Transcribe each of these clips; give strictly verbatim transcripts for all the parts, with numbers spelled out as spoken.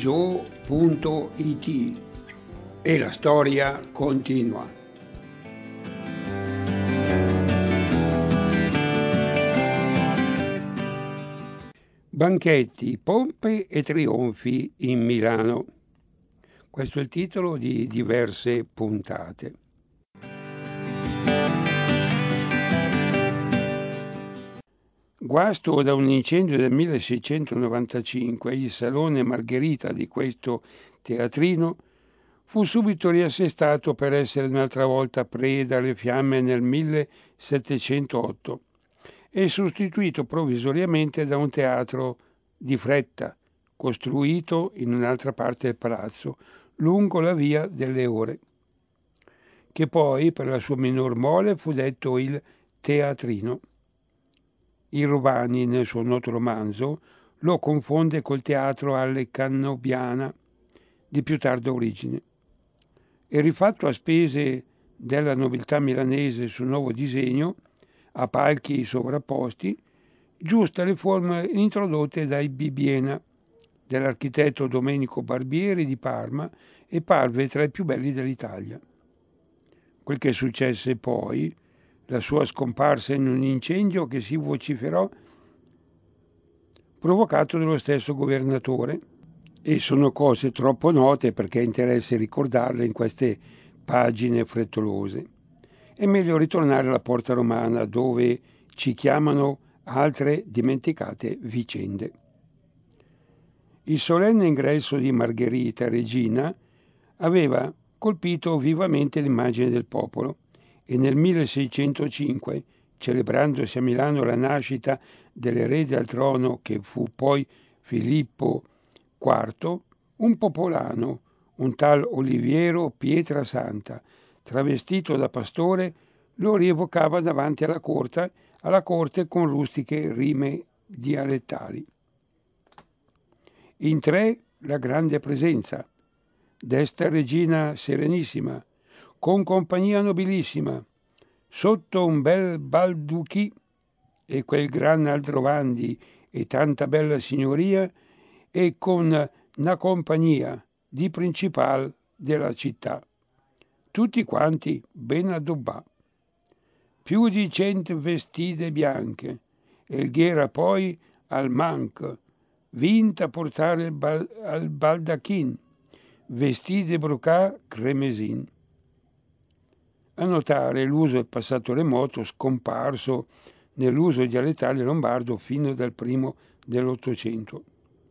gio punto it e la storia continua. Banchetti, pompe e trionfi in Milano. Questo è il titolo di diverse puntate. Guasto da un incendio del milleseicentonovantacinque, il Salone Margherita di questo teatrino fu subito riassestato per essere un'altra volta preda alle fiamme nel millesettecentootto e sostituito provvisoriamente da un teatro di fretta, costruito in un'altra parte del palazzo, lungo la via delle Ore, che poi, per la sua minor mole, fu detto il Teatrino. Il Rovani, nel suo noto romanzo, lo confonde col teatro alle Canobiana, di più tarda origine. E rifatto a spese della nobiltà milanese su nuovo disegno, a palchi sovrapposti, giusta le forme introdotte dai Bibbiena, dell'architetto Domenico Barbieri di Parma, e parve tra i più belli dell'Italia. Quel che successe poi, la sua scomparsa in un incendio che si vociferò provocato dallo stesso governatore, e sono cose troppo note perché è interesse ricordarle in queste pagine frettolose. È meglio ritornare alla Porta Romana, dove ci chiamano altre dimenticate vicende. Il solenne ingresso di Margherita Regina aveva colpito vivamente l'immagine del popolo e nel milleseicentocinque, celebrandosi a Milano la nascita dell'erede al trono che fu poi Filippo quarto, un popolano, un tal Oliviero Pietrasanta, travestito da pastore, lo rievocava davanti alla corte, alla corte con rustiche rime dialettali. In tre la grande presenza, desta regina serenissima, con compagnia nobilissima, sotto un bel balduchi e quel gran aldrovandi e tanta bella signoria, e con una compagnia di principal della città, tutti quanti ben addobbà, più di cent vestite bianche, e ghiera poi al manc, vinta portare il bal, al baldachin, vestite brocà cremesin. A notare l'uso del passato remoto scomparso nell'uso dialettale lombardo fino dal primo dell'Ottocento.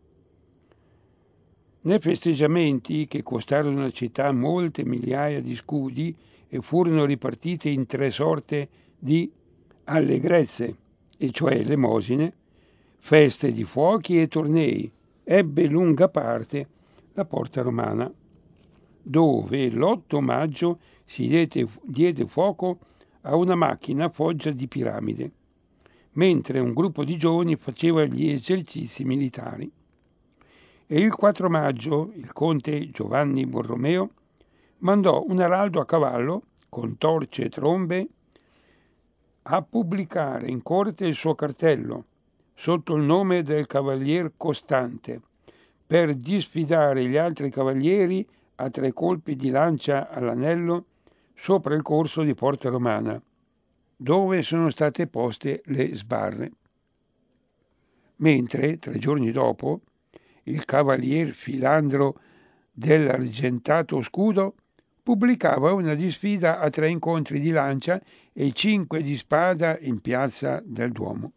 Nei festeggiamenti, che costarono alla città molte migliaia di scudi e furono ripartite in tre sorte di allegrezze, e cioè elemosine, feste di fuochi e tornei, ebbe lunga parte la Porta Romana, dove l'otto maggio si diede, diede fuoco a una macchina foggia di piramide, mentre un gruppo di giovani faceva gli esercizi militari. E il quattro maggio il conte Giovanni Borromeo mandò un araldo a cavallo con torce e trombe a pubblicare in corte il suo cartello sotto il nome del cavalier Costante, per disfidare gli altri cavalieri a tre colpi di lancia all'anello sopra il corso di Porta Romana, dove sono state poste le sbarre. Mentre, tre giorni dopo, il cavalier Filandro dell'argentato scudo pubblicava una disfida a tre incontri di lancia e cinque di spada in piazza del Duomo.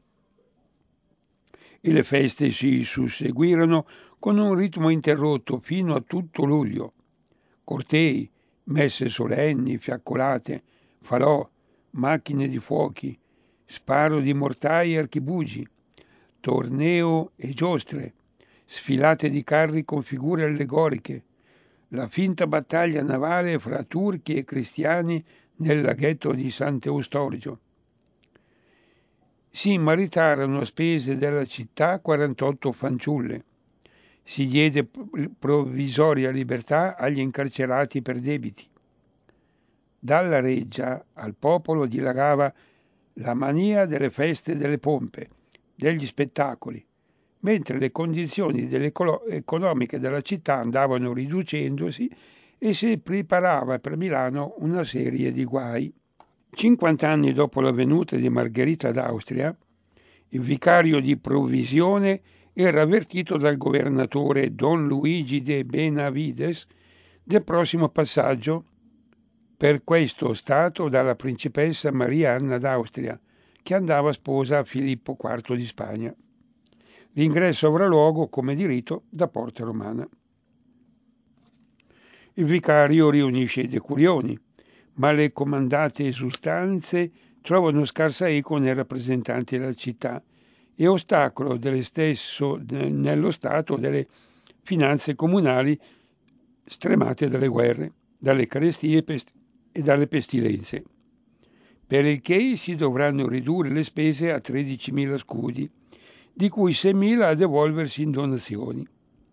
E le feste si susseguirono con un ritmo interrotto fino a tutto luglio. Cortei, messe solenni, fiaccolate, falò, macchine di fuochi, sparo di mortai e archibugi, torneo e giostre, sfilate di carri con figure allegoriche, la finta battaglia navale fra turchi e cristiani nel laghetto di Sant'Eustorgio. Si maritarono a spese della città quarantotto fanciulle. Si diede provvisoria libertà agli incarcerati per debiti. Dalla reggia al popolo dilagava la mania delle feste e delle pompe, degli spettacoli, mentre le condizioni economiche della città andavano riducendosi e si preparava per Milano una serie di guai. cinquanta anni dopo la venuta di Margherita d'Austria, il vicario di provvisione era avvertito dal governatore Don Luigi de Benavides del prossimo passaggio per questo stato dalla principessa Maria Anna d'Austria, che andava sposa a Filippo quarto di Spagna. L'ingresso avrà luogo, come di rito, da Porta Romana. Il vicario riunisce i decurioni, ma le comandate esultanze trovano scarsa eco nei rappresentanti della città e ostacolo delle stesso nello stato delle finanze comunali stremate dalle guerre, dalle carestie e dalle pestilenze, per il che si dovranno ridurre le spese a tredicimila scudi, di cui seimila a devolversi in donazioni.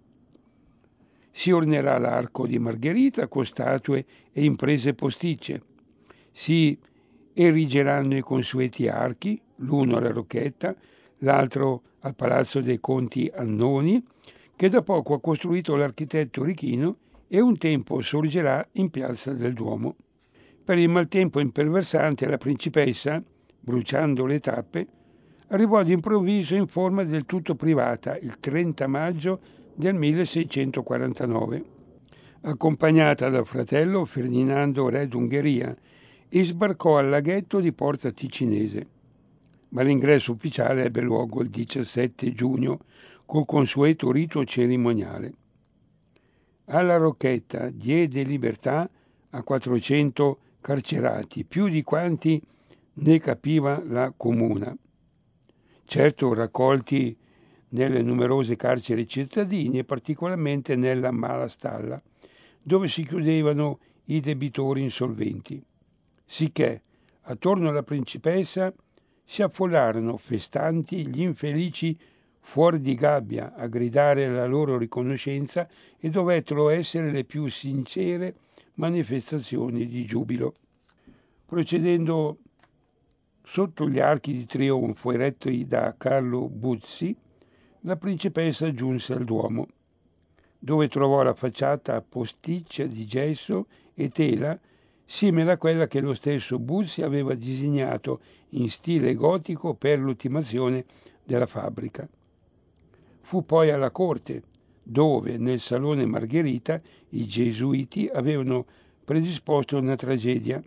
Si ornerà l'arco di Margherita con statue e imprese posticce. Si erigeranno i consueti archi, l'uno alla Rocchetta, l'altro al Palazzo dei Conti Annoni, che da poco ha costruito l'architetto Richino e un tempo sorgerà in Piazza del Duomo. Per il maltempo imperversante la principessa, bruciando le tappe, arrivò d'improvviso in forma del tutto privata il trenta maggio del milleseicentoquarantanove, accompagnata dal fratello Ferdinando re d'Ungheria, e sbarcò al laghetto di Porta Ticinese. Ma l'ingresso ufficiale ebbe luogo il diciassette giugno col consueto rito cerimoniale. Alla Rocchetta diede libertà a quattrocento carcerati, più di quanti ne capiva la comuna. Certo raccolti nelle numerose carceri cittadine e particolarmente nella Malastalla, dove si chiudevano i debitori insolventi, sicché attorno alla principessa si affollarono festanti gli infelici fuori di gabbia a gridare la loro riconoscenza e dovettero essere le più sincere manifestazioni di giubilo. Procedendo sotto gli archi di trionfo eretti da Carlo Buzzi, la principessa giunse al Duomo, dove trovò la facciata posticcia di gesso e tela simile a quella che lo stesso Buzzi aveva disegnato in stile gotico per l'ultimazione della fabbrica. Fu poi alla corte, dove nel Salone Margherita i gesuiti avevano predisposto una tragedia,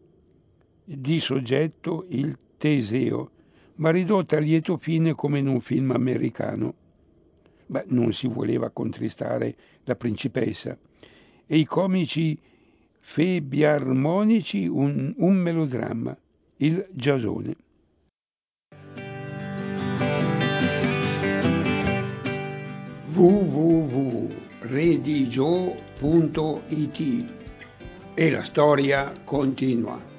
di soggetto il Teseo, ma ridotta a lieto fine come in un film americano. Beh, non si voleva contristare la principessa, e i comici febiarmonici un, un melodramma, il Giasone. w w w punto redigio punto it e la storia continua.